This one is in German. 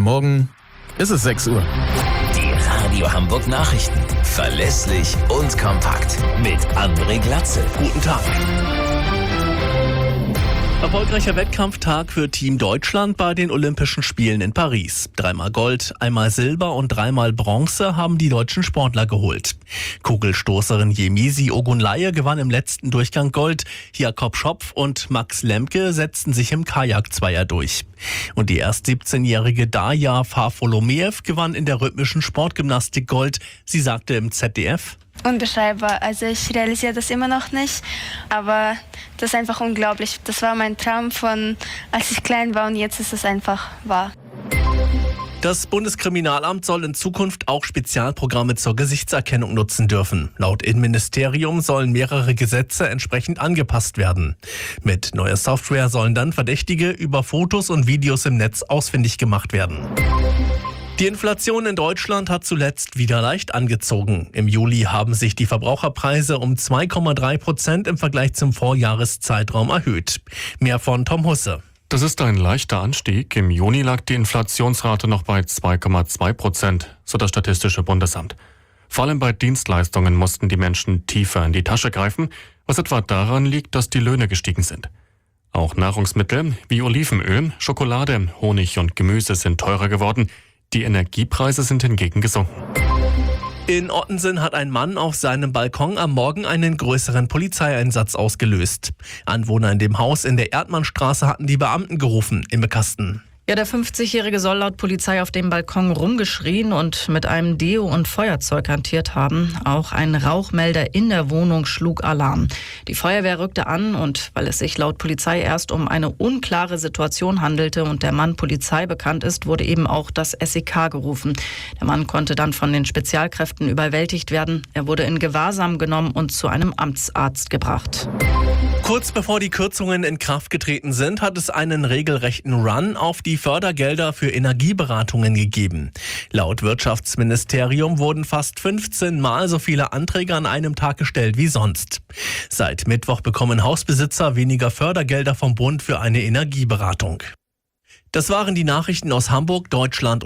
Guten Morgen, es ist 6 Uhr. Die Radio Hamburg Nachrichten. Verlässlich und kompakt. Mit André Glatzel. Guten Tag. Erfolgreicher Wettkampftag für Team Deutschland bei den Olympischen Spielen in Paris. 3-mal Gold, 1-mal Silber und 3-mal Bronze haben die deutschen Sportler geholt. Kugelstoßerin Yemisi Ogunlaye gewann im letzten Durchgang Gold. Jakob Schopf und Max Lemke setzten sich im Kajak-Zweier durch. Und die erst 17-jährige Darja Farfolomeev gewann in der rhythmischen Sportgymnastik Gold. Sie sagte im ZDF: Unbeschreibbar. Also ich realisiere das immer noch nicht, aber das ist einfach unglaublich. Das war mein Traum von, als ich klein war, und jetzt ist es einfach wahr. Das Bundeskriminalamt soll in Zukunft auch Spezialprogramme zur Gesichtserkennung nutzen dürfen. Laut Innenministerium sollen mehrere Gesetze entsprechend angepasst werden. Mit neuer Software sollen dann Verdächtige über Fotos und Videos im Netz ausfindig gemacht werden. Die Inflation in Deutschland hat zuletzt wieder leicht angezogen. Im Juli haben sich die Verbraucherpreise um 2,3% im Vergleich zum Vorjahreszeitraum erhöht. Mehr von Tom Husse. Das ist ein leichter Anstieg. Im Juni lag die Inflationsrate noch bei 2,2%, so das Statistische Bundesamt. Vor allem bei Dienstleistungen mussten die Menschen tiefer in die Tasche greifen, was etwa daran liegt, dass die Löhne gestiegen sind. Auch Nahrungsmittel wie Olivenöl, Schokolade, Honig und Gemüse sind teurer geworden. Die Energiepreise sind hingegen gesunken. In Ottensen hat ein Mann auf seinem Balkon am Morgen einen größeren Polizeieinsatz ausgelöst. Anwohner in dem Haus in der Erdmannstraße hatten die Beamten gerufen. Imme Kasten. Ja, der 50-Jährige soll laut Polizei auf dem Balkon rumgeschrien und mit einem Deo und Feuerzeug hantiert haben. Auch ein Rauchmelder in der Wohnung schlug Alarm. Die Feuerwehr rückte an und weil es sich laut Polizei erst um eine unklare Situation handelte und der Mann Polizei bekannt ist, wurde eben auch das SEK gerufen. Der Mann konnte dann von den Spezialkräften überwältigt werden. Er wurde in Gewahrsam genommen und zu einem Amtsarzt gebracht. Kurz bevor die Kürzungen in Kraft getreten sind, hat es einen regelrechten Run auf die Fördergelder für Energieberatungen gegeben. Laut Wirtschaftsministerium wurden fast 15-mal so viele Anträge an einem Tag gestellt wie sonst. Seit Mittwoch bekommen Hausbesitzer weniger Fördergelder vom Bund für eine Energieberatung. Das waren die Nachrichten aus Hamburg, Deutschland